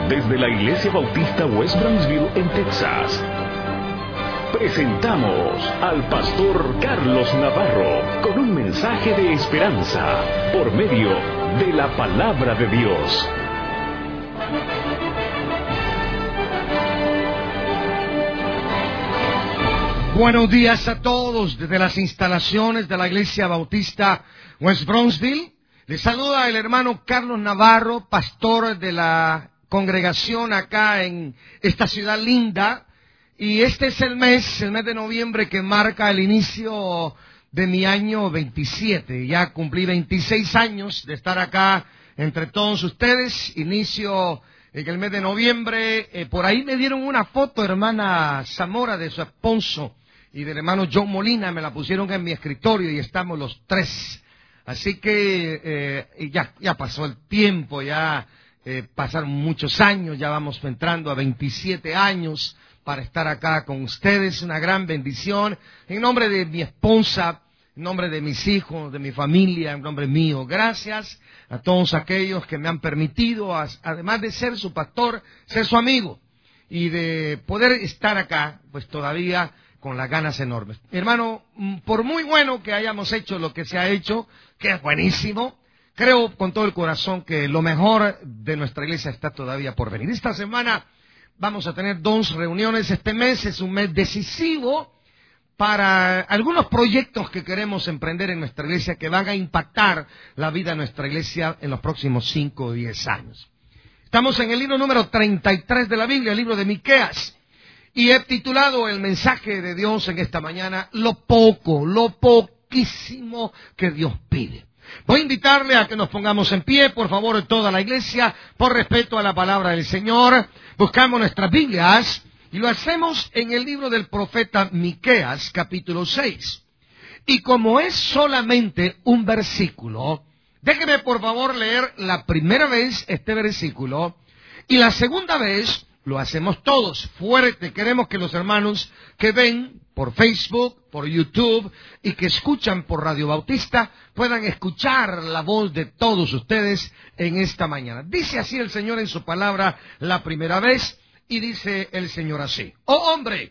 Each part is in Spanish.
desde la Iglesia Bautista West Brownsville en Texas, presentamos al pastor Carlos Navarro con un mensaje de esperanza por medio de la palabra de Dios. Buenos días a todos desde las instalaciones de la Iglesia Bautista West Brownsville. Les saluda el hermano Carlos Navarro, pastor de la congregación acá en esta ciudad linda. Y este es el mes de noviembre, que marca el inicio de mi año 27. Ya cumplí 26 años de estar acá entre todos ustedes. Inicio en el mes de noviembre. Por ahí me dieron una foto, hermana Zamora, de su esposo y del hermano John Molina. Me la pusieron en mi escritorio y estamos los tres. Así que ya pasó el tiempo, ya pasaron muchos años, ya vamos entrando a 27 años para estar acá con ustedes. Una gran bendición. En nombre de mi esposa, en nombre de mis hijos, de mi familia, en nombre mío, gracias a todos aquellos que me han permitido, además de ser su pastor, ser su amigo y de poder estar acá, pues todavía con las ganas enormes. Hermano, por muy bueno que hayamos hecho lo que se ha hecho, que es buenísimo, creo con todo el corazón que lo mejor de nuestra iglesia está todavía por venir. Esta semana vamos a tener 2 reuniones. Este mes es un mes decisivo para algunos proyectos que queremos emprender en nuestra iglesia, que van a impactar la vida de nuestra iglesia en los próximos 5 o 10 años. Estamos en el libro número 33 de la Biblia, el libro de Miqueas. Y he titulado el mensaje de Dios en esta mañana, lo poquísimo que Dios pide. Voy a invitarle a que nos pongamos en pie, por favor, toda la iglesia, por respeto a la palabra del Señor. Buscamos nuestras Biblias y lo hacemos en el libro del profeta Miqueas, capítulo 6. Y como es solamente un versículo, déjeme por favor leer la primera vez este versículo y la segunda vez lo hacemos todos fuerte. Queremos que los hermanos que ven por Facebook, por YouTube y que escuchan por Radio Bautista puedan escuchar la voz de todos ustedes en esta mañana. Dice así el Señor en su palabra la primera vez, y dice el Señor así: Oh hombre,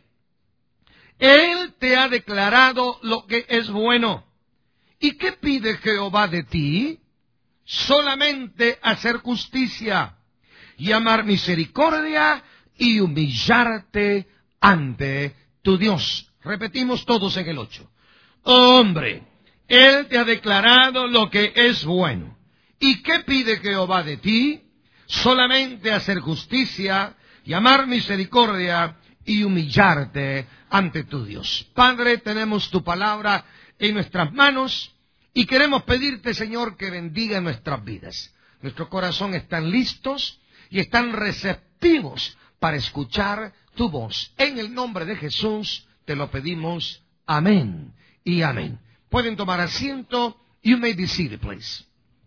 Él te ha declarado lo que es bueno. ¿Y qué pide Jehová de ti? Solamente hacer justicia y amar misericordia y humillarte ante tu Dios. Repetimos todos en el 8. Hombre, Él te ha declarado lo que es bueno. ¿Y qué pide Jehová de ti? Solamente hacer justicia y amar misericordia y humillarte ante tu Dios. Padre, tenemos tu palabra en nuestras manos y queremos pedirte, Señor, que bendiga nuestras vidas. Nuestros corazones están listos y están receptivos para escuchar tu voz. En el nombre de Jesús te lo pedimos. Amén y amén. Pueden tomar asiento. You may be seated, please.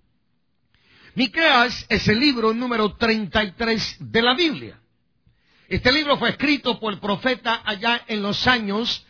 Miqueas es el libro número 33 de la Biblia. Este libro fue escrito por el profeta allá en los años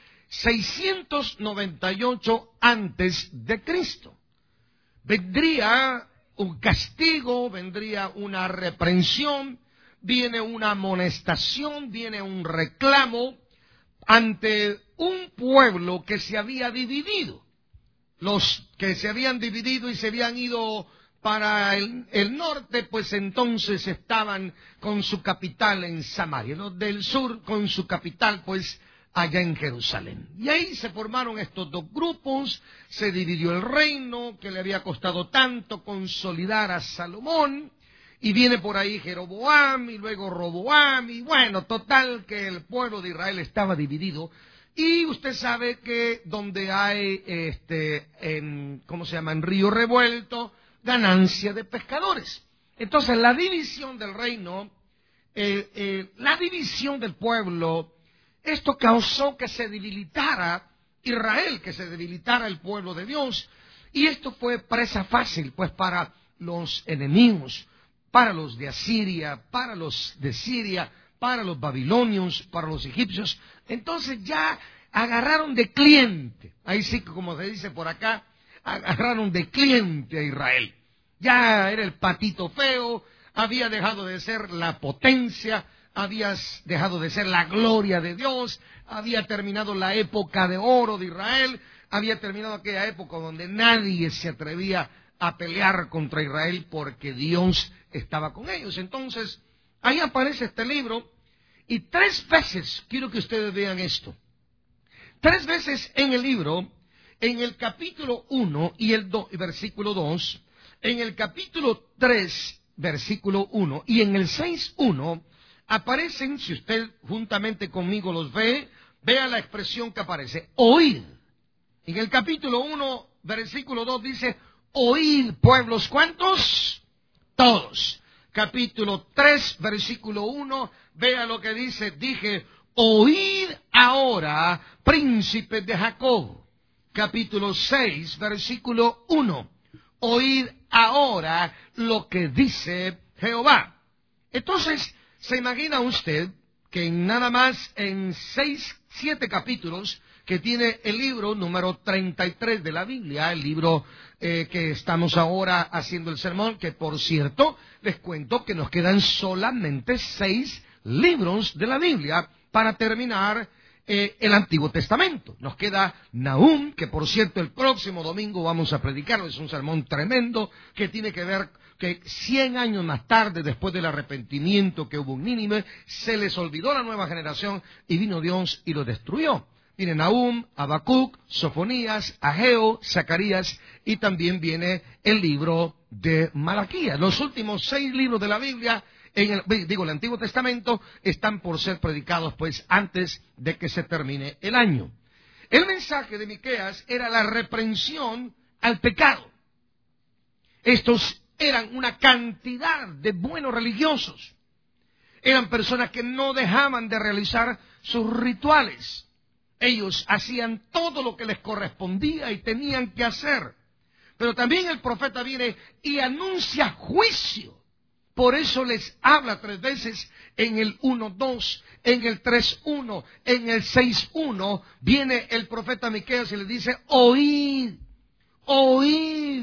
698 antes de Cristo. Vendría un castigo, vendría una reprensión, viene una amonestación, viene un reclamo ante un pueblo que se había dividido. Los que se habían dividido y se habían ido para el norte, pues entonces estaban con su capital en Samaria. Los del sur con su capital, pues allá en Jerusalén. Y ahí se formaron estos 2 grupos, se dividió el reino que le había costado tanto consolidar a Salomón, y viene por ahí Jeroboam y luego Roboam, y bueno, total que el pueblo de Israel estaba dividido. Y usted sabe que donde hay, en río revuelto, ganancia de pescadores. Entonces la división del reino, la división del pueblo, esto causó que se debilitara Israel, que se debilitara el pueblo de Dios. Y esto fue presa fácil, pues, para los enemigos, para los de Asiria, para los de Siria, para los babilonios, para los egipcios. Entonces ya agarraron de cliente, ahí sí, como se dice por acá, agarraron de cliente a Israel. Ya era el patito feo, había dejado de ser la potencia, había dejado de ser la gloria de Dios, había terminado la época de oro de Israel, había terminado aquella época donde nadie se atrevía a pelear contra Israel porque Dios estaba con ellos. Entonces, ahí aparece este libro, y 3 veces, quiero que ustedes vean esto, 3 veces en el libro, en el capítulo 1 y el versículo 2, en el capítulo 3, versículo 1, y en el 6:1, aparecen, si usted juntamente conmigo los ve, vea la expresión que aparece, oíd. En el capítulo 1, versículo 2 dice, oíd, pueblos, ¿cuántos? Todos. Capítulo 3, versículo 1, vea lo que dice, dije, oíd ahora, príncipes de Jacob. Capítulo 6, versículo 1, oíd ahora lo que dice Jehová. Entonces, ¿se imagina usted que nada más en 7 capítulos que tiene el libro número 33 de la Biblia, el libro que estamos ahora haciendo el sermón, que por cierto, les cuento que nos quedan solamente 6 libros de la Biblia para terminar el Antiguo Testamento? Nos queda Nahum, que por cierto el próximo domingo vamos a predicarlo, es un sermón tremendo que tiene que ver que 100 años más tarde, después del arrepentimiento que hubo en Nínive, se les olvidó la nueva generación y vino Dios y lo destruyó. Viene Nahum, Habacuc, Sofonías, Ageo, Zacarías, y también viene el libro de Malaquías. Los últimos 6 libros de la Biblia, el Antiguo Testamento, están por ser predicados pues antes de que se termine el año. El mensaje de Miqueas era la reprensión al pecado. Estos eran una cantidad de buenos religiosos. Eran personas que no dejaban de realizar sus rituales. Ellos hacían todo lo que les correspondía y tenían que hacer. Pero también el profeta viene y anuncia juicio. Por eso les habla 3 veces en el 1:2, en el 3:1, en el 6:1. Viene el profeta Miqueas y les dice, oíd, oíd,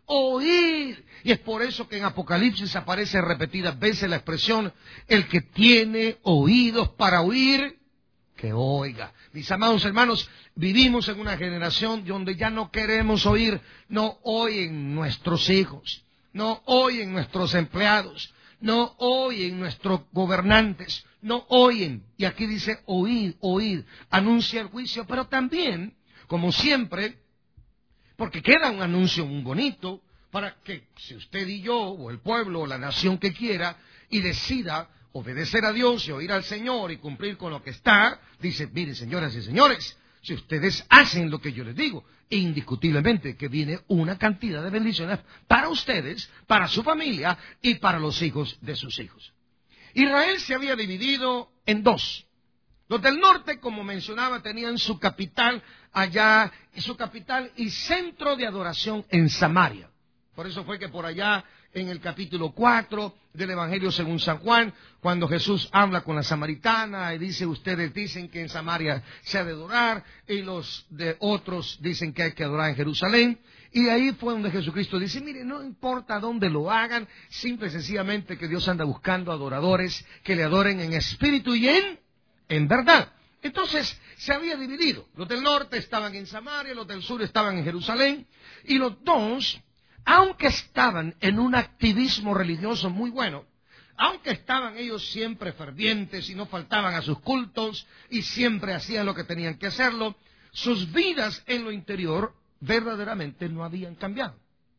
oíd. Y es por eso que en Apocalipsis aparece repetidas veces la expresión, el que tiene oídos para oír, que oiga. Mis amados hermanos, vivimos en una generación donde ya no queremos oír. No oyen nuestros hijos, no oyen nuestros empleados, no oyen nuestros gobernantes, no oyen. Y aquí dice, oíd, oíd, anuncia el juicio, pero también, como siempre, porque queda un anuncio muy bonito, para que si usted y yo, o el pueblo, o la nación que quiera, y decida obedecer a Dios y oír al Señor y cumplir con lo que está, dice, miren señoras y señores, si ustedes hacen lo que yo les digo, indiscutiblemente que viene una cantidad de bendiciones para ustedes, para su familia y para los hijos de sus hijos. Israel se había dividido en 2. Los del norte, como mencionaba, tenían su capital allá, su capital y centro de adoración en Samaria. Por eso fue que por allá, en el capítulo 4 del Evangelio según San Juan, cuando Jesús habla con la samaritana y dice, ustedes dicen que en Samaria se ha de adorar, y los de otros dicen que hay que adorar en Jerusalén. Y ahí fue donde Jesucristo dice, mire, no importa dónde lo hagan, simple y sencillamente que Dios anda buscando adoradores que le adoren en espíritu y en verdad. Entonces, se había dividido. Los del norte estaban en Samaria, los del sur estaban en Jerusalén, y los dos, aunque estaban en un activismo religioso muy bueno, aunque estaban ellos siempre fervientes y no faltaban a sus cultos y siempre hacían lo que tenían que hacerlo, sus vidas en lo interior verdaderamente no habían cambiado.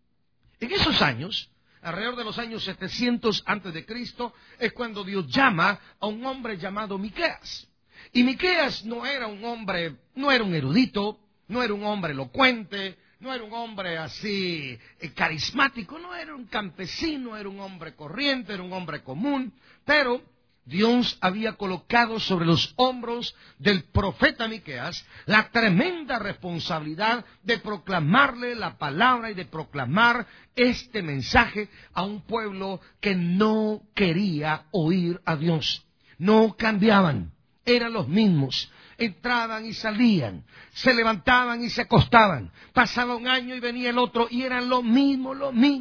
En esos años, alrededor de los años 700 antes de Cristo, es cuando Dios llama a un hombre llamado Miqueas. Y Miqueas no era un hombre, no era un erudito, no era un hombre elocuente, no era un hombre así carismático, no era un campesino, era un hombre corriente, era un hombre común, pero Dios había colocado sobre los hombros del profeta Miqueas la tremenda responsabilidad de proclamarle la palabra y de proclamar este mensaje a un pueblo que no quería oír a Dios. No cambiaban, eran los mismos. entraban y salían, se levantaban y se acostaban, pasaba un año y venía el otro y eran lo mismo.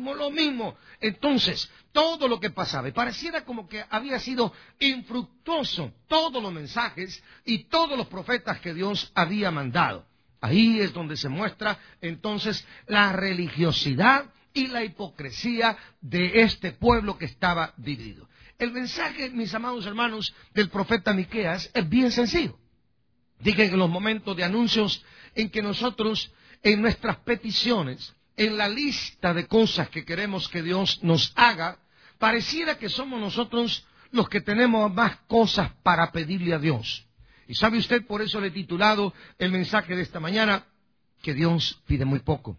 Entonces, todo lo que pasaba, y pareciera como que había sido infructuoso todos los mensajes y todos los profetas que Dios había mandado. Ahí es donde se muestra entonces la religiosidad y la hipocresía de este pueblo que estaba dividido. El mensaje, mis amados hermanos, del profeta Miqueas es bien sencillo. Dije que en los momentos de anuncios en que nosotros, en nuestras peticiones, en la lista de cosas que queremos que Dios nos haga, pareciera que somos nosotros los que tenemos más cosas para pedirle a Dios. Y sabe usted, por eso le he titulado el mensaje de esta mañana, que Dios pide muy poco,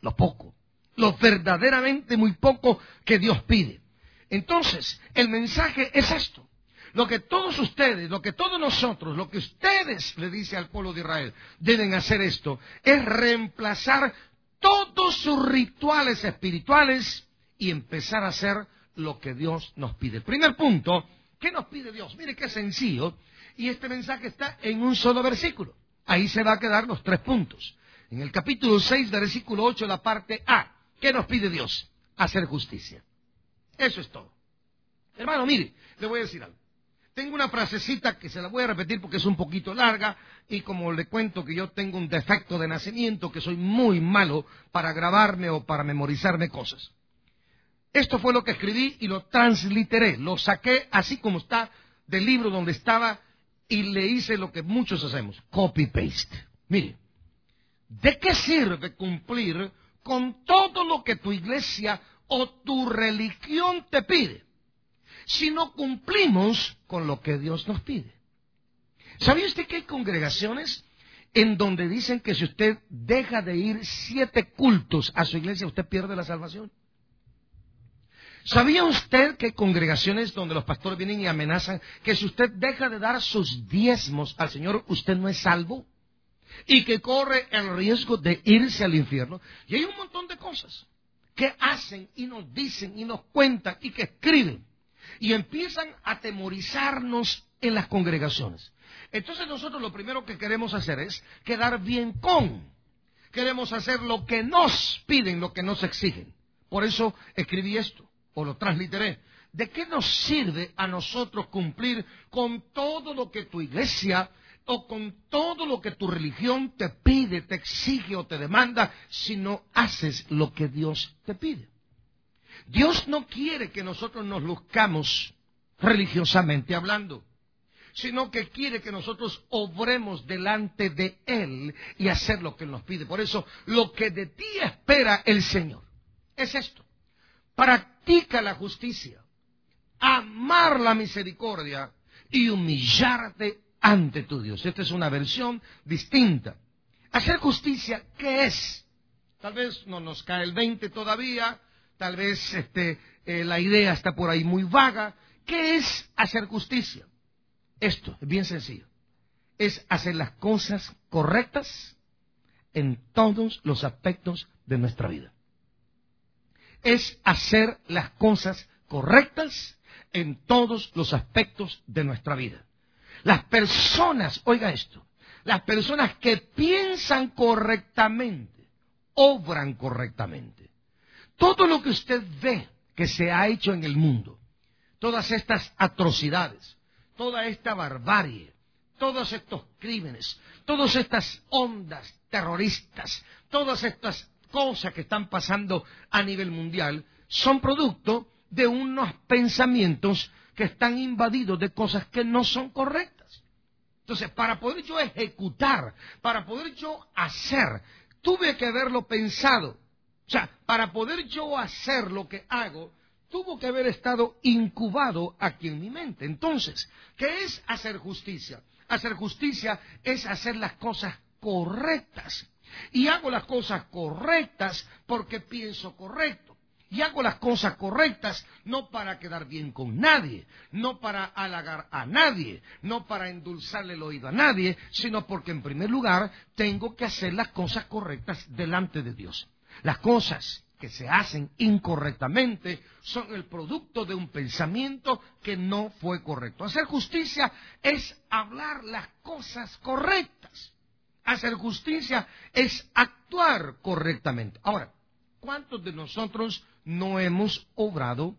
lo verdaderamente muy poco que Dios pide. Entonces, el mensaje es esto. Lo que todos ustedes, lo que todos nosotros, lo que ustedes le dice al pueblo de Israel, deben hacer esto, es reemplazar todos sus rituales espirituales y empezar a hacer lo que Dios nos pide. El primer punto, ¿qué nos pide Dios? Mire qué sencillo, y este mensaje está en un solo versículo. Ahí se va a quedar los 3 puntos. En el capítulo 6, versículo 8, la parte A, ¿qué nos pide Dios? Hacer justicia. Eso es todo. Hermano, mire, le voy a decir algo. Tengo una frasecita que se la voy a repetir porque es un poquito larga y como le cuento que yo tengo un defecto de nacimiento, que soy muy malo para grabarme o para memorizarme cosas. Esto fue lo que escribí y lo transliteré, lo saqué así como está del libro donde estaba y le hice lo que muchos hacemos, copy-paste. Mire, ¿de qué sirve cumplir con todo lo que tu iglesia o tu religión te pide si no cumplimos con lo que Dios nos pide? ¿Sabía usted que hay congregaciones en donde dicen que si usted deja de ir 7 cultos a su iglesia, usted pierde la salvación? ¿Sabía usted que hay congregaciones donde los pastores vienen y amenazan que si usted deja de dar sus diezmos al Señor, usted no es salvo? Y que corre el riesgo de irse al infierno. Y hay un montón de cosas que hacen y nos dicen y nos cuentan y que escriben. Y empiezan a atemorizarnos en las congregaciones. Entonces nosotros lo primero que queremos hacer es quedar bien con. Queremos hacer lo que nos piden, lo que nos exigen. Por eso escribí esto, o lo transliteré. ¿De qué nos sirve a nosotros cumplir con todo lo que tu iglesia o con todo lo que tu religión te pide, te exige o te demanda si no haces lo que Dios te pide? Dios no quiere que nosotros nos luzcamos religiosamente hablando, sino que quiere que nosotros obremos delante de Él y hacer lo que Él nos pide. Por eso, lo que de ti espera el Señor es esto. Practica la justicia, amar la misericordia y humillarte ante tu Dios. Esta es una versión distinta. Hacer justicia, ¿qué es? Tal vez no nos cae el 20 todavía. Tal vez la idea está por ahí muy vaga. ¿Qué es hacer justicia? Esto es bien sencillo. Es hacer las cosas correctas en todos los aspectos de nuestra vida. Es hacer las cosas correctas en todos los aspectos de nuestra vida. Las personas, oiga esto, las personas que piensan correctamente, obran correctamente. Todo lo que usted ve que se ha hecho en el mundo, todas estas atrocidades, toda esta barbarie, todos estos crímenes, todas estas ondas terroristas, todas estas cosas que están pasando a nivel mundial, son producto de unos pensamientos que están invadidos de cosas que no son correctas. Entonces, para poder yo ejecutar, para poder yo hacer, tuve que haberlo pensado. O sea, para poder yo hacer lo que hago, tuvo que haber estado incubado aquí en mi mente. Entonces, ¿qué es hacer justicia? Hacer justicia es hacer las cosas correctas. Y hago las cosas correctas porque pienso correcto. Y hago las cosas correctas no para quedar bien con nadie, no para halagar a nadie, no para endulzarle el oído a nadie, sino porque en primer lugar tengo que hacer las cosas correctas delante de Dios. Las cosas que se hacen incorrectamente son el producto de un pensamiento que no fue correcto. Hacer justicia es hablar las cosas correctas. Hacer justicia es actuar correctamente. Ahora, ¿cuántos de nosotros no hemos obrado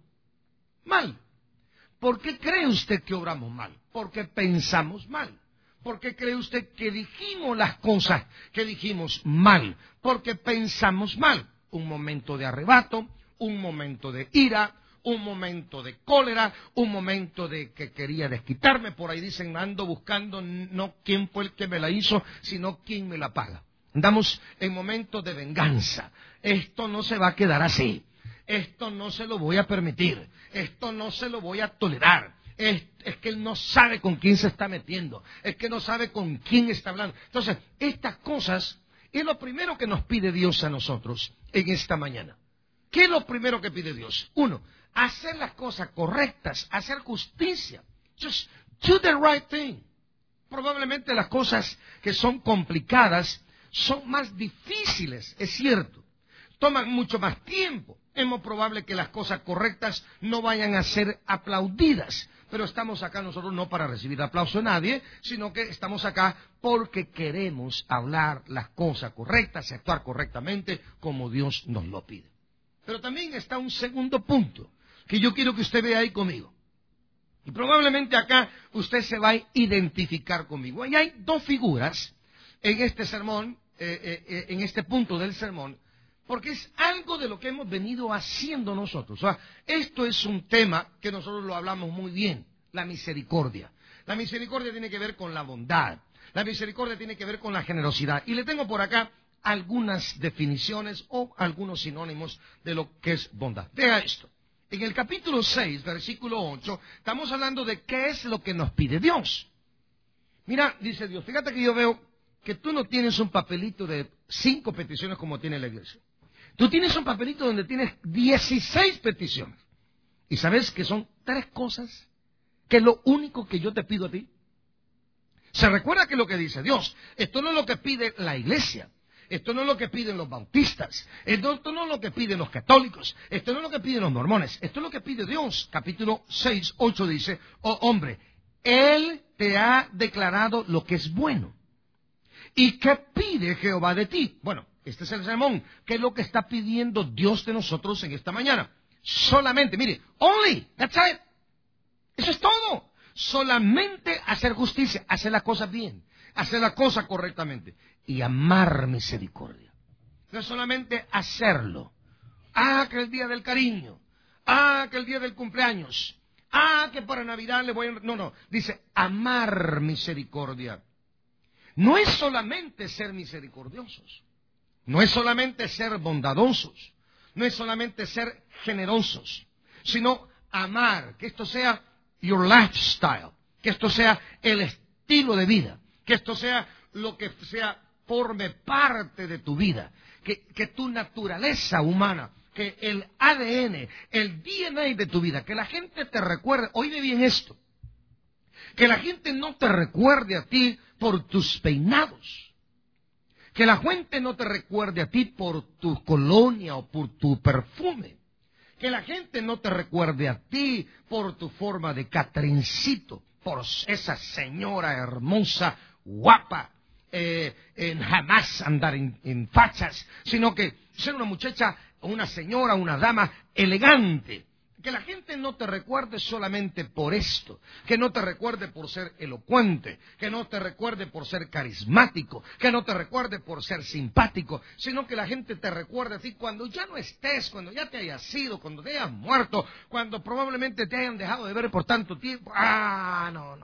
mal? ¿Por qué cree usted que obramos mal? Porque pensamos mal. ¿Por qué cree usted que dijimos las cosas que dijimos mal? Porque pensamos mal. Un momento de arrebato, un momento de ira, un momento de cólera, un momento de que quería desquitarme. Por ahí dicen, ando buscando no quién fue el que me la hizo, sino quién me la paga. Andamos en momentos de venganza. Esto no se va a quedar así. Esto no se lo voy a permitir. Esto no se lo voy a tolerar. Es que él no sabe con quién se está metiendo. Es que no sabe con quién está hablando. Entonces, estas cosas es lo primero que nos pide Dios a nosotros en esta mañana. ¿Qué es lo primero que pide Dios? Uno, hacer las cosas correctas, hacer justicia. Just do the right thing. Probablemente las cosas que son complicadas son más difíciles, es cierto. Toman mucho más tiempo. Es muy probable que las cosas correctas no vayan a ser aplaudidas. Pero estamos acá nosotros no para recibir aplauso de nadie, sino que estamos acá porque queremos hablar las cosas correctas y actuar correctamente como Dios nos lo pide. Pero también está un segundo punto que yo quiero que usted vea ahí conmigo. Y probablemente acá usted se va a identificar conmigo. Y hay dos figuras en este sermón, en este punto del sermón, porque es algo de lo que hemos venido haciendo nosotros. O sea, esto es un tema que nosotros lo hablamos muy bien, la misericordia. La misericordia tiene que ver con la bondad. La misericordia tiene que ver con la generosidad. Y le tengo por acá algunas definiciones o algunos sinónimos de lo que es bondad. Vea esto. En el capítulo 6, versículo 8, estamos hablando de qué es lo que nos pide Dios. Mira, dice Dios, fíjate que yo veo que tú no tienes un papelito de 5 peticiones como tiene la iglesia. Tú tienes un papelito donde tienes 16 peticiones. ¿Y sabes que son 3 cosas? Que es lo único que yo te pido a ti. Se recuerda que lo que dice Dios, esto no es lo que pide la iglesia. Esto no es lo que piden los bautistas. Esto no es lo que piden los católicos. Esto no es lo que piden los mormones. Esto es lo que pide Dios. Capítulo 6, 8 dice, oh hombre, Él te ha declarado lo que es bueno. ¿Y qué pide Jehová de ti? Bueno, este es el sermón. ¿Qué es lo que está pidiendo Dios de nosotros en esta mañana? Solamente, mire, only, that's it. Eso es todo. Solamente hacer justicia, hacer las cosas bien, hacer las cosas correctamente y amar misericordia. No es solamente hacerlo. Que el día del cariño. Que el día del cumpleaños. Que para Navidad le voy a... No. Dice amar misericordia. No es solamente ser misericordiosos. No es solamente ser bondadosos. No es solamente ser generosos. Sino amar. Que esto sea your lifestyle. Que esto sea el estilo de vida. Que esto sea lo que sea, forme parte de tu vida. Que tu naturaleza humana, que el ADN, el DNA de tu vida, que la gente te recuerde, oye bien esto, que la gente no te recuerde a ti por tus peinados, que la gente no te recuerde a ti por tu colonia o por tu perfume, que la gente no te recuerde a ti por tu forma de Catrincito, por esa señora hermosa, guapa, en jamás andar en fachas, sino que ser una muchacha, una señora, una dama elegante. Que la gente no te recuerde solamente por esto, que no te recuerde por ser elocuente, que no te recuerde por ser carismático, que no te recuerde por ser simpático, sino que la gente te recuerde a ti cuando ya no estés, cuando ya te hayas ido, cuando te hayas muerto, cuando probablemente te hayan dejado de ver por tanto tiempo. No.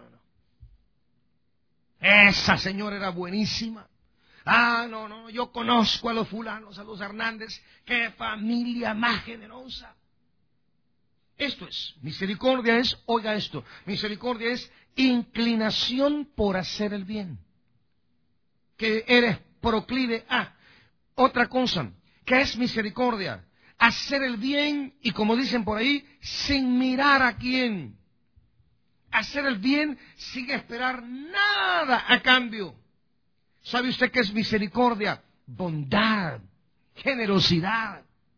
Esa señora era buenísima. No, yo conozco a los fulanos, a los Hernández, qué familia más generosa. Esto es, misericordia es, oiga esto, misericordia es inclinación por hacer el bien. Que eres proclive a. Otra cosa, ¿qué es misericordia? Hacer el bien y como dicen por ahí, sin mirar a quién. Hacer el bien sin esperar nada a cambio. ¿Sabe usted qué es misericordia? Bondad, generosidad.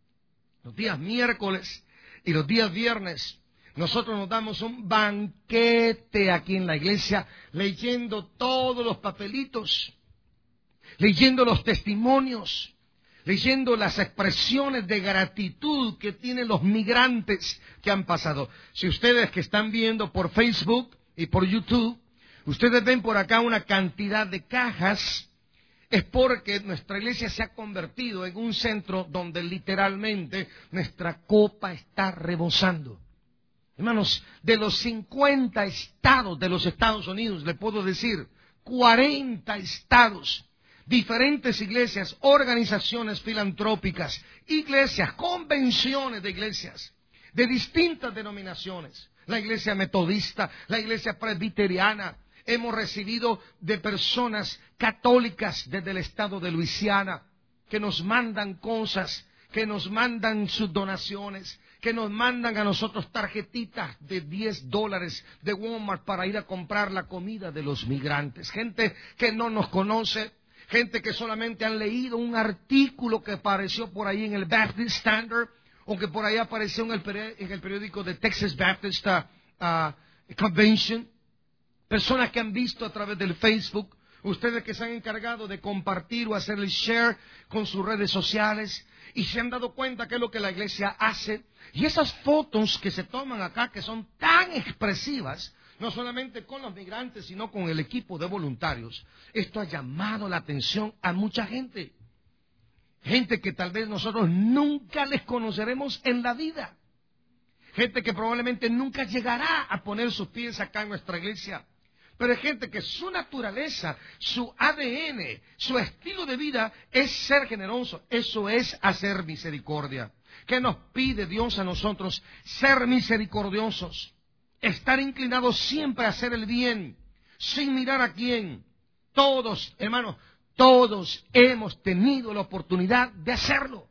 Los días miércoles y los días viernes, nosotros nos damos un banquete aquí en la iglesia, leyendo todos los papelitos, leyendo los testimonios, leyendo las expresiones de gratitud que tienen los migrantes que han pasado. Si ustedes que están viendo por Facebook y por YouTube, ustedes ven por acá una cantidad de cajas, es porque nuestra iglesia se ha convertido en un centro donde literalmente nuestra copa está rebosando. Hermanos, de los 50 estados de los Estados Unidos, le puedo decir, 40 estados, diferentes iglesias, organizaciones filantrópicas, iglesias, convenciones de iglesias, de distintas denominaciones. La iglesia metodista, la iglesia presbiteriana. Hemos recibido de personas católicas desde el estado de Luisiana, que nos mandan cosas, que nos mandan sus donaciones, que nos mandan a nosotros tarjetitas de $10 de Walmart para ir a comprar la comida de los migrantes. Gente que no nos conoce, gente que solamente han leído un artículo que apareció por ahí en el Baptist Standard, o que por ahí apareció en el periódico de Texas Baptist Convention. Personas que han visto a través del Facebook, ustedes que se han encargado de compartir o hacer el share con sus redes sociales y se han dado cuenta que es lo que la iglesia hace. Y esas fotos que se toman acá, que son tan expresivas, no solamente con los migrantes, sino con el equipo de voluntarios, esto ha llamado la atención a mucha gente. Gente que tal vez nosotros nunca les conoceremos en la vida. Gente que probablemente nunca llegará a poner sus pies acá en nuestra iglesia. Pero hay gente que su naturaleza, su ADN, su estilo de vida es ser generoso. Eso es hacer misericordia. ¿Qué nos pide Dios a nosotros? Ser misericordiosos. Estar inclinados siempre a hacer el bien, sin mirar a quién. Todos, hermanos, todos hemos tenido la oportunidad de hacerlo.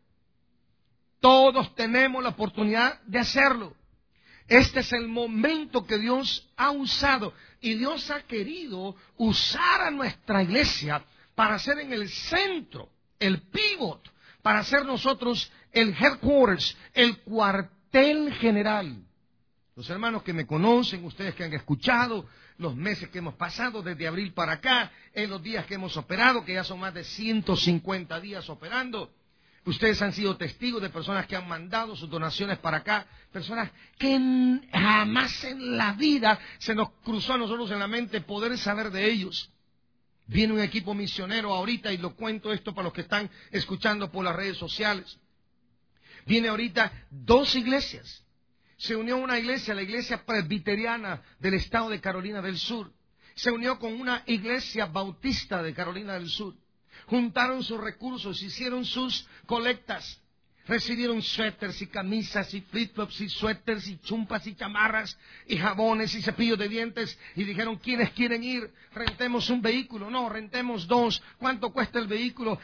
Todos tenemos la oportunidad de hacerlo. Este es el momento que Dios ha usado y Dios ha querido usar a nuestra iglesia para ser en el centro, el pivot, para ser nosotros el headquarters, el cuartel general. Los hermanos que me conocen, ustedes que han escuchado los meses que hemos pasado desde abril para acá, en los días que hemos operado, que ya son más de 150 días operando. Ustedes han sido testigos de personas que han mandado sus donaciones para acá, personas que jamás en la vida se nos cruzó a nosotros en la mente poder saber de ellos. Viene un equipo misionero ahorita, y lo cuento esto para los que están escuchando por las redes sociales. Viene ahorita 2 iglesias. Se unió una iglesia, la iglesia presbiteriana del estado de Carolina del Sur. Se unió con una iglesia bautista de Carolina del Sur. Juntaron sus recursos, hicieron sus colectas, recibieron suéteres y camisas y flip-flops y suéteres y chumpas y chamarras y jabones y cepillos de dientes y dijeron, ¿quiénes quieren ir? Rentemos un vehículo. No, rentemos 2. ¿Cuánto cuesta el vehículo?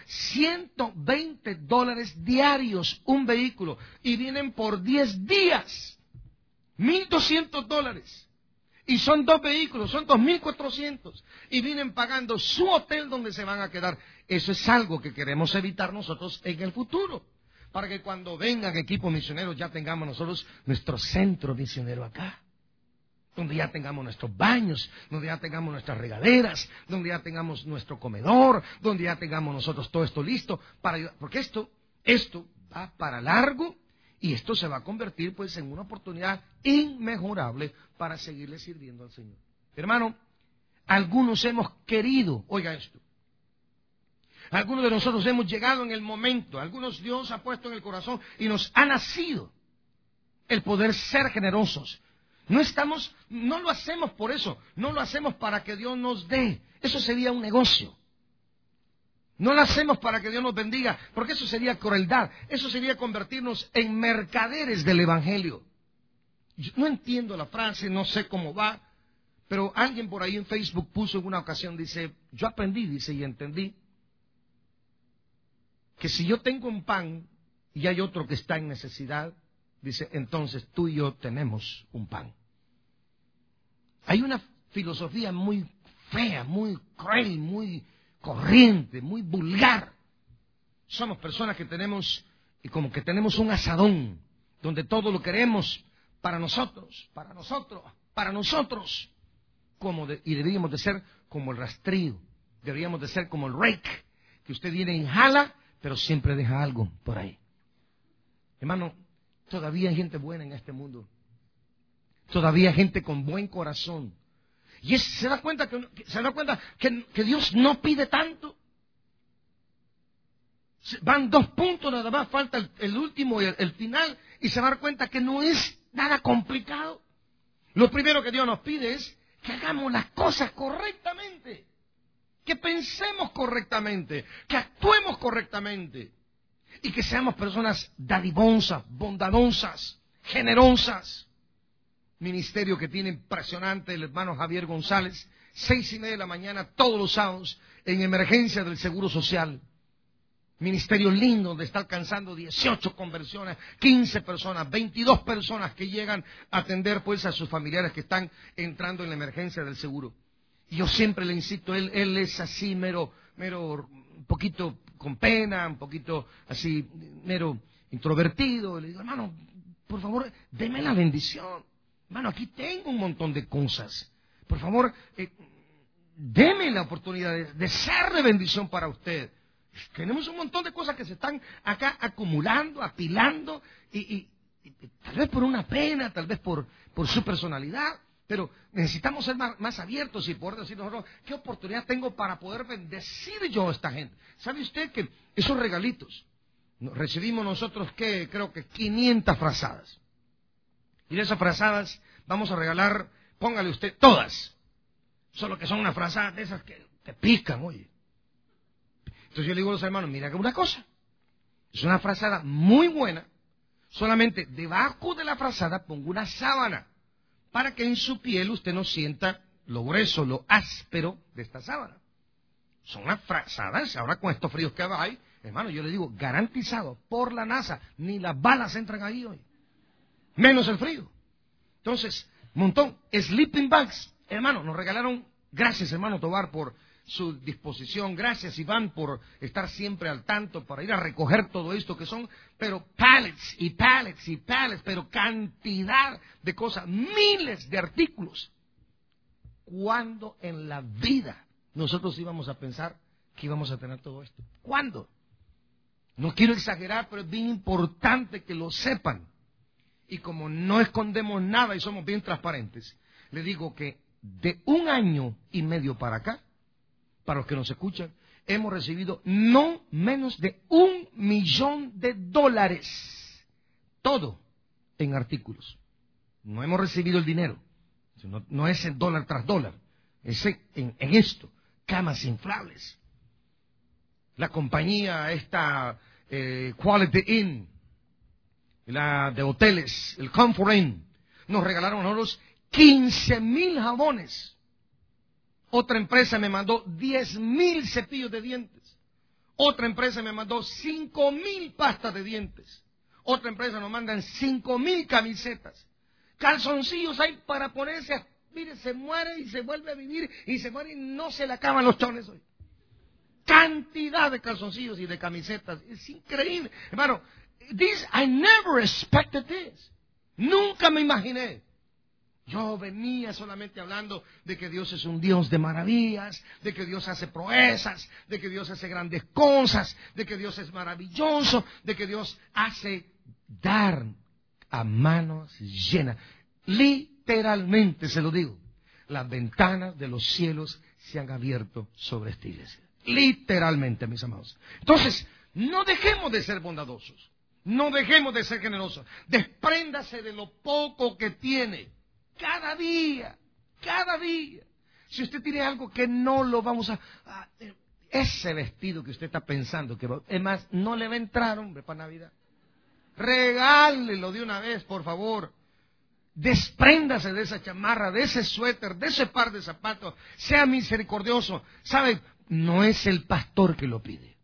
$120 diarios un vehículo y vienen por 10 días. $1,200. Y son 2 vehículos, son 2,400. Y vienen pagando su hotel donde se van a quedar. Eso es algo que queremos evitar nosotros en el futuro. Para que cuando vengan equipos misioneros ya tengamos nosotros nuestro centro misionero acá. Donde ya tengamos nuestros baños, donde ya tengamos nuestras regaderas, donde ya tengamos nuestro comedor, donde ya tengamos nosotros todo esto listo para ayudar. Porque esto va para largo. Y esto se va a convertir pues en una oportunidad inmejorable para seguirle sirviendo al Señor. Hermano, algunos hemos querido, oiga esto, algunos de nosotros hemos llegado en el momento, algunos Dios ha puesto en el corazón y nos ha nacido el poder ser generosos. No lo hacemos por eso, no lo hacemos para que Dios nos dé, eso sería un negocio. No lo hacemos para que Dios nos bendiga, porque eso sería crueldad. Eso sería convertirnos en mercaderes del Evangelio. Yo no entiendo la frase, no sé cómo va, pero alguien por ahí en Facebook puso en una ocasión, dice, yo aprendí, dice, y entendí, que si yo tengo un pan y hay otro que está en necesidad, dice, entonces tú y yo tenemos un pan. Hay una filosofía muy fea, muy cruel, muy corriente, muy vulgar. Somos personas que tenemos y como que tenemos un asadón donde todo lo queremos para nosotros, y deberíamos de ser como el rastrillo, deberíamos de ser como el rake, que usted viene y jala, pero siempre deja algo por ahí. Hermano, todavía hay gente buena en este mundo, todavía hay gente con buen corazón, y se da cuenta que Dios no pide tanto. Van 2 puntos nada más, falta el último y el final, y se va a dar cuenta que no es nada complicado. Lo primero que Dios nos pide es que hagamos las cosas correctamente, que pensemos correctamente, que actuemos correctamente, y que seamos personas dadivosas, bondadosas, generosas. Ministerio que tiene impresionante el hermano Javier González, 6:30 de la mañana todos los sábados, en emergencia del Seguro Social. Ministerio lindo donde está alcanzando 18 conversiones, 15 personas, 22 personas que llegan a atender pues a sus familiares que están entrando en la emergencia del seguro. Y yo siempre le insisto, él es así mero, un poquito con pena, un poquito así mero introvertido. Le digo, hermano, por favor, deme la bendición. Hermano, aquí tengo un montón de cosas. Por favor, deme la oportunidad de ser de bendición para usted. Tenemos un montón de cosas que se están acá acumulando, apilando, y tal vez por una pena, tal vez por su personalidad, pero necesitamos ser más abiertos y poder decir nosotros, ¿qué oportunidad tengo para poder bendecir yo a esta gente? ¿Sabe usted que esos regalitos, recibimos nosotros creo que 500 frazadas? Y de esas frazadas vamos a regalar, póngale usted, todas. Solo que son unas frazadas de esas que te pican, oye. Entonces yo le digo a los hermanos, mira que una cosa, es una frazada muy buena, solamente debajo de la frazada pongo una sábana, para que en su piel usted no sienta lo grueso, lo áspero de esta sábana. Son unas frazadas, ahora con estos fríos que hay, hermano, yo le digo, garantizado por la NASA, ni las balas entran ahí hoy, menos el frío. Entonces, montón, sleeping bags, hermano, nos regalaron, gracias hermano Tobar por su disposición, gracias Iván por estar siempre al tanto para ir a recoger todo esto que son, pero pallets y pallets y pallets, pero cantidad de cosas, miles de artículos. ¿Cuándo en la vida nosotros íbamos a pensar que íbamos a tener todo esto? ¿Cuándo? No quiero exagerar, pero es bien importante que lo sepan. Y como no escondemos nada y somos bien transparentes, le digo que de 1 año y medio para acá, para los que nos escuchan, hemos recibido no menos de $1 millón. Todo en artículos. No hemos recibido el dinero. No es el dólar tras dólar. Es en esto. Camas inflables. La compañía esta Quality Inn, la de hoteles, el Comfort Inn, nos regalaron a nosotros 15,000 jabones. Otra empresa me mandó 10,000 cepillos de dientes. Otra empresa me mandó 5,000 pastas de dientes. Otra empresa nos mandan 5,000 camisetas. Calzoncillos hay para ponerse, mire, se muere y se vuelve a vivir y se muere y no se le acaban los chones hoy. Cantidad de calzoncillos y de camisetas. Es increíble. Hermano, I never expected this. Nunca me imaginé. Yo venía solamente hablando de que Dios es un Dios de maravillas, de que Dios hace proezas, de que Dios hace grandes cosas, de que Dios es maravilloso, de que Dios hace dar a manos llenas. Literalmente se lo digo, las ventanas de los cielos se han abierto sobre esta iglesia. Literalmente, mis amados. Entonces, no dejemos de ser bondadosos, no dejemos de ser generosos. Despréndase de lo poco que tiene. Cada día. Si usted tiene algo que no lo vamos ese vestido que usted está pensando que es más, no le va a entrar, hombre, para Navidad. Regálelo de una vez, por favor. Despréndase de esa chamarra, de ese suéter, de ese par de zapatos. Sea misericordioso. ¿Sabe? No es el pastor que lo pide.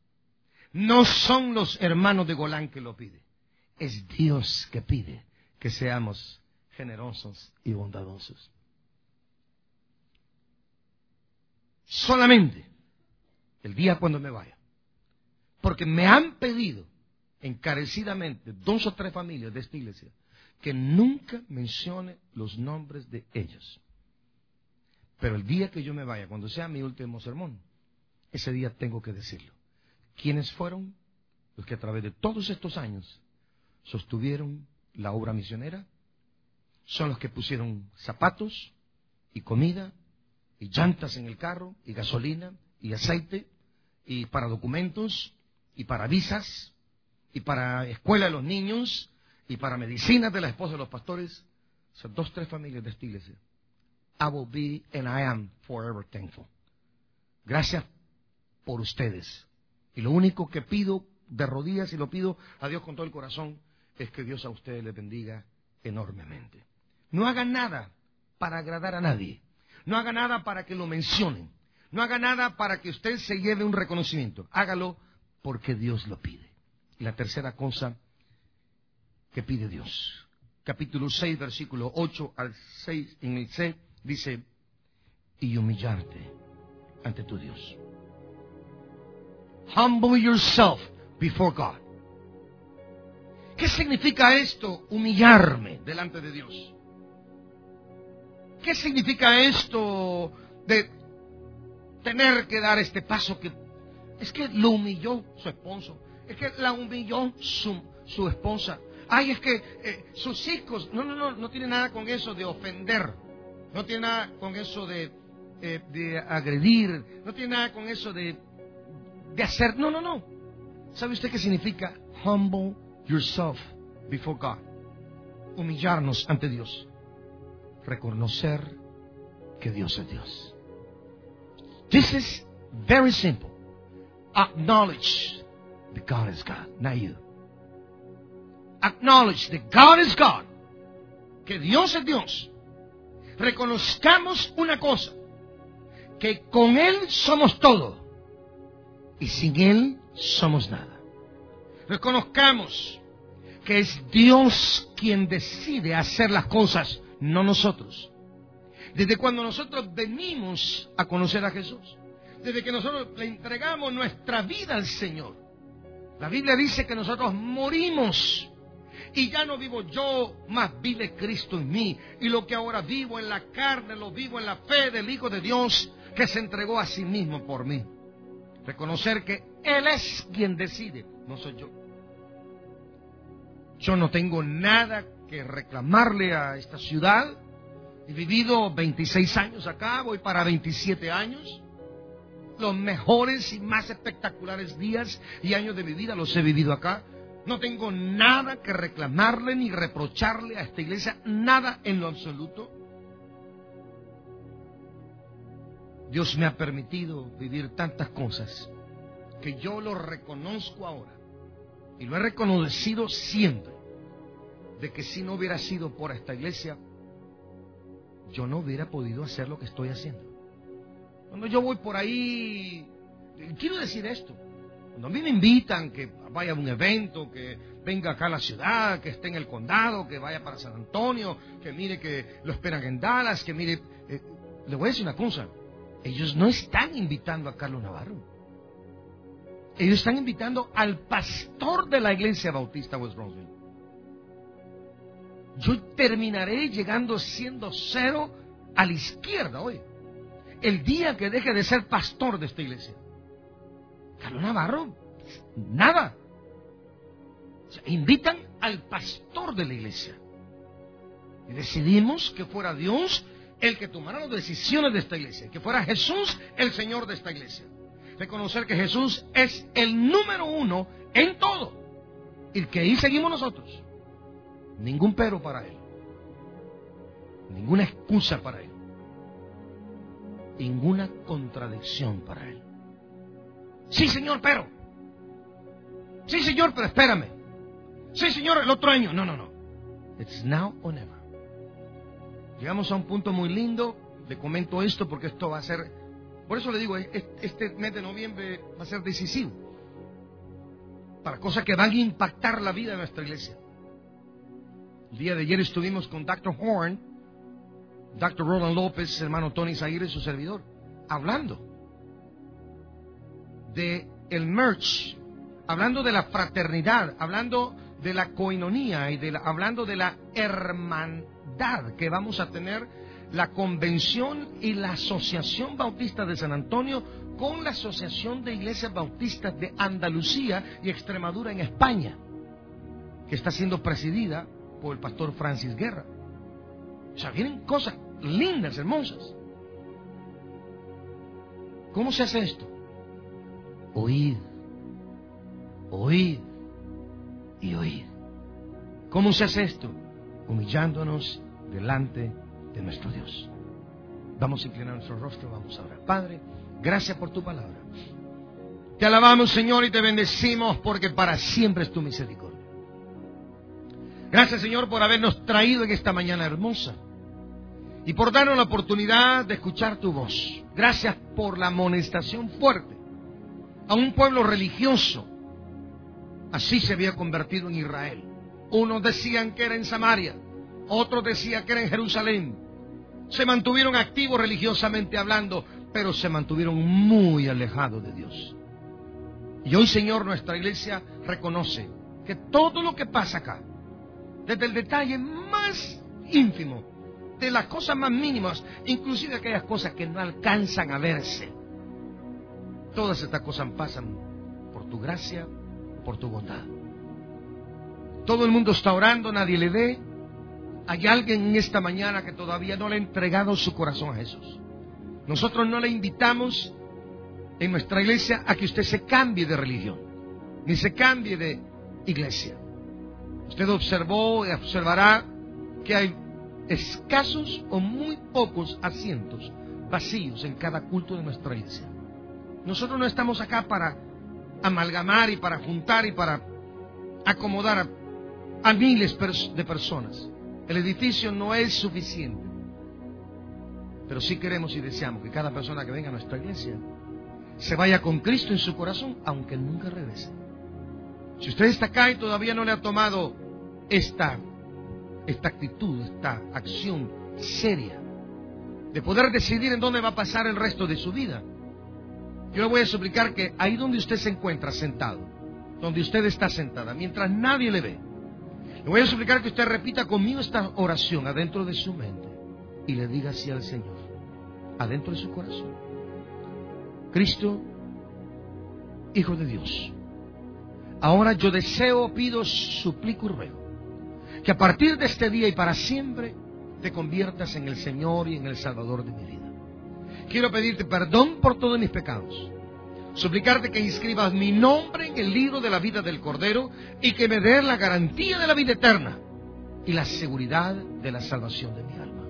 No son los hermanos de Golán que lo piden. Es Dios que pide que seamos generosos y bondadosos. Solamente el día cuando me vaya, porque me han pedido encarecidamente 2 o 3 familias de esta iglesia que nunca mencione los nombres de ellos. Pero el día que yo me vaya, cuando sea mi último sermón, ese día tengo que decirlo. ¿Quiénes fueron los que a través de todos estos años sostuvieron la obra misionera? Son los que pusieron zapatos y comida y llantas en el carro y gasolina y aceite y para documentos y para visas y para escuela de los niños y para medicinas de la esposa de los pastores. Son 2 o 3 familias de esta iglesia. I will be and I am forever thankful. Gracias por ustedes. Y lo único que pido de rodillas, y lo pido a Dios con todo el corazón, es que Dios a ustedes les bendiga enormemente. No hagan nada para agradar a nadie. No haga nada para que lo mencionen. No haga nada para que usted se lleve un reconocimiento. Hágalo porque Dios lo pide. Y la tercera cosa que pide Dios. Capítulo 6, versículo 8 al 6, en el C, dice, y humillarte ante tu Dios. Humble yourself before God. ¿Qué significa esto, humillarme delante de Dios? ¿Qué significa esto de tener que dar este paso que es que lo humilló su esposo? Es que la humilló su esposa. Ay, es que sus hijos... No tiene nada con eso de ofender. No tiene nada con eso de agredir. No tiene nada con eso de hacer... No. ¿Sabe usted qué significa? Humble yourself before God. Humillarnos ante Dios. Reconocer que Dios es Dios. This is very simple. Acknowledge that God is God, not you. Acknowledge that God is God. Que Dios es Dios. Reconozcamos una cosa. Que con Él somos todo. Y sin Él somos nada. Reconozcamos que es Dios quien decide hacer las cosas, no nosotros. Desde cuando nosotros venimos a conocer a Jesús, desde que nosotros le entregamos nuestra vida al Señor, la Biblia dice que nosotros morimos y ya no vivo yo, mas vive Cristo en mí. Y lo que ahora vivo en la carne, lo vivo en la fe del Hijo de Dios que se entregó a sí mismo por mí. Reconocer que Él es quien decide, no soy yo. Yo no tengo nada que reclamarle a esta ciudad. He vivido 26 años acá, voy para 27 años. Los mejores y más espectaculares días y años de mi vida los he vivido acá. No tengo nada que reclamarle ni reprocharle a esta iglesia, nada en lo absoluto. Dios me ha permitido vivir tantas cosas que yo lo reconozco ahora y lo he reconocido siempre, de que si no hubiera sido por esta iglesia, yo no hubiera podido hacer lo que estoy haciendo. Cuando yo voy por ahí, quiero decir esto, cuando a mí me invitan que vaya a un evento, que venga acá a la ciudad, que esté en el condado, que vaya para San Antonio, que mire que lo esperan en Dallas, que mire, le voy a decir una cosa, ellos no están invitando a Carlos Navarro. Ellos están invitando al pastor de la iglesia bautista West Bronzeville. Yo terminaré llegando siendo 0 a la izquierda hoy. El día que deje de ser pastor de esta iglesia. Carlos Navarro, nada. O sea, invitan al pastor de la iglesia. Y decidimos que fuera Dios el que tomara las decisiones de esta iglesia. Que fuera Jesús el Señor de esta iglesia. Reconocer que Jesús es el número 1 en todo. Y que ahí seguimos nosotros. Ningún pero para Él. Ninguna excusa para Él. Ninguna contradicción para Él. Sí, Señor, pero. Sí, Señor, pero espérame. Sí, Señor, el otro año. No. It's now or never. Llegamos a un punto muy lindo. Le comento esto porque esto va a ser... Por eso le digo, este mes de noviembre va a ser decisivo. Para cosas que van a impactar la vida de nuestra iglesia. El día de ayer estuvimos con Dr. Horn, Dr. Roland López, hermano Tony Zaire, su servidor, hablando de el merch hablando de la fraternidad, hablando de la coinonía y hablando de la hermandad que vamos a tener la Convención y la Asociación Bautista de San Antonio con la Asociación de Iglesias Bautistas de Andalucía y Extremadura en España, que está siendo presidida por el pastor Francis Guerra. O sea, vienen cosas lindas, hermosas. ¿Cómo se hace esto? Oíd, oíd y oíd. ¿Cómo se hace esto? Humillándonos delante de nuestro Dios. Vamos a inclinar nuestro rostro, vamos a orar. Padre, gracias por tu palabra. Te alabamos, Señor, y te bendecimos porque para siempre es tu misericordia. Gracias, Señor, por habernos traído en esta mañana hermosa y por darnos la oportunidad de escuchar tu voz. Gracias por la amonestación fuerte a un pueblo religioso. Así se había convertido en Israel. Unos decían que era en Samaria, otros decían que era en Jerusalén. Se mantuvieron activos religiosamente hablando, pero se mantuvieron muy alejados de Dios. Y hoy, Señor, nuestra iglesia reconoce que todo lo que pasa acá, desde el detalle más ínfimo, de las cosas más mínimas, inclusive aquellas cosas que no alcanzan a verse, todas estas cosas pasan por tu gracia, por tu bondad. Todo el mundo está orando, nadie le ve. Hay alguien en esta mañana que todavía no le ha entregado su corazón a Jesús. Nosotros no le invitamos en nuestra iglesia a que usted se cambie de religión, ni se cambie de iglesia. Usted observó y observará que hay escasos o muy pocos asientos vacíos en cada culto de nuestra iglesia. Nosotros no estamos acá para amalgamar y para juntar y para acomodar a miles de personas. El edificio no es suficiente, pero sí queremos y deseamos que cada persona que venga a nuestra iglesia se vaya con Cristo en su corazón, aunque nunca regrese. Si usted está acá y todavía no le ha tomado esta actitud, esta acción seria de poder decidir en dónde va a pasar el resto de su vida, yo le voy a suplicar que ahí donde usted se encuentra sentado, donde usted está sentada, mientras nadie le ve, le voy a suplicar que usted repita conmigo esta oración adentro de su mente y le diga así al Señor, adentro de su corazón: Cristo, Hijo de Dios, ahora yo deseo, pido, suplico y ruego que a partir de este día y para siempre te conviertas en el Señor y en el Salvador de mi vida. Quiero pedirte perdón por todos mis pecados, suplicarte que inscribas mi nombre en el libro de la vida del Cordero y que me des la garantía de la vida eterna y la seguridad de la salvación de mi alma.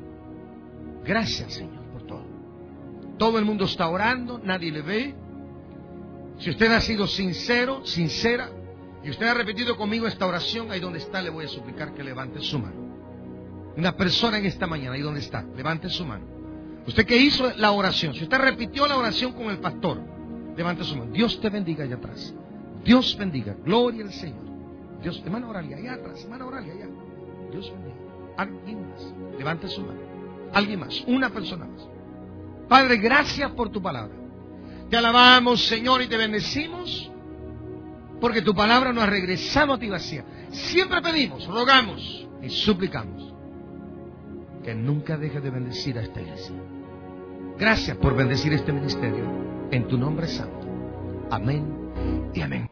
Gracias, Señor, por todo. Todo el mundo está orando, nadie le ve. Si usted ha sido sincero, sincera, y usted ha repetido conmigo esta oración, ahí donde está le voy a suplicar que levante su mano. Una persona en esta mañana, ahí donde está, levante su mano. Usted que hizo la oración, si usted repitió la oración con el pastor, levante su mano. Dios te bendiga allá atrás. Dios bendiga. Gloria al Señor. Dios, hermano Oralia, allá atrás. Hermano Oralia, allá. Dios bendiga. Alguien más. Levante su mano. Alguien más. Una persona más. Padre, gracias por tu palabra. Te alabamos, Señor, y te bendecimos, porque tu palabra no ha regresado a ti vacía. Siempre pedimos, rogamos y suplicamos que nunca deje de bendecir a esta iglesia. Gracias por bendecir este ministerio. En tu nombre santo. Amén y amén.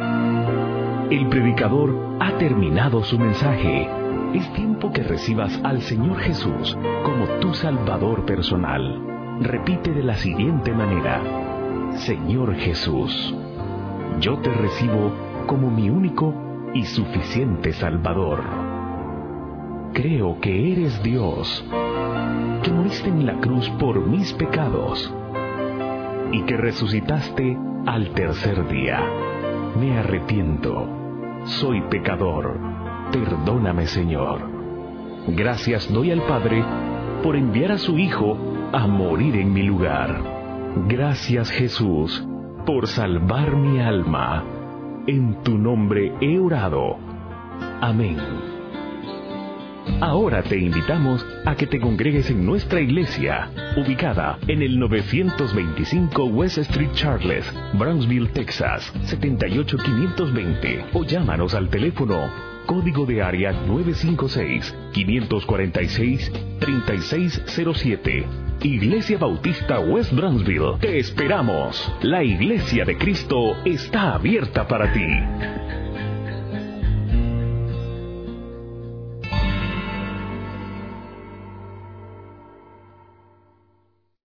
El predicador ha terminado su mensaje. Es tiempo que recibas al Señor Jesús como tu Salvador personal. Repite de la siguiente manera: Señor Jesús, yo te recibo como mi único y suficiente Salvador. Creo que eres Dios, que moriste en la cruz por mis pecados y que resucitaste al tercer día. Me arrepiento, soy pecador, perdóname, Señor. Gracias doy al Padre por enviar a su Hijo a morir en mi lugar. Gracias, Jesús, por salvar mi alma. En tu nombre he orado. Amén. Ahora te invitamos a que te congregues en nuestra iglesia, ubicada en el 925 West Street Charles, Brownsville, Texas, 78520, o llámanos al teléfono código de área 956-546-3607. Iglesia Bautista West Brownsville. Te esperamos. La Iglesia de Cristo está abierta para ti.